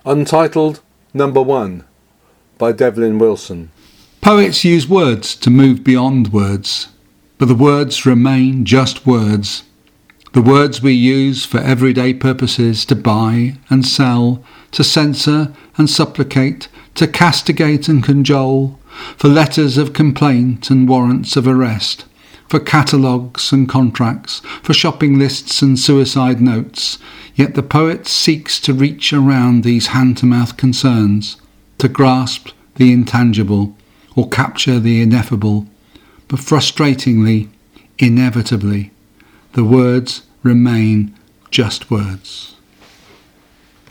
Untitled Number 1 by Devlin Wilson. Poets use words to move beyond words, but the words remain just words. The words we use for everyday purposes, to buy and sell, to censor and supplicate, to castigate and cajole, for letters of complaint and warrants of arrest, for catalogues and contracts, for shopping lists and suicide notes. Yet the poet seeks to reach around these hand-to-mouth concerns, to grasp the intangible or capture the ineffable. But frustratingly, inevitably, the words remain just words.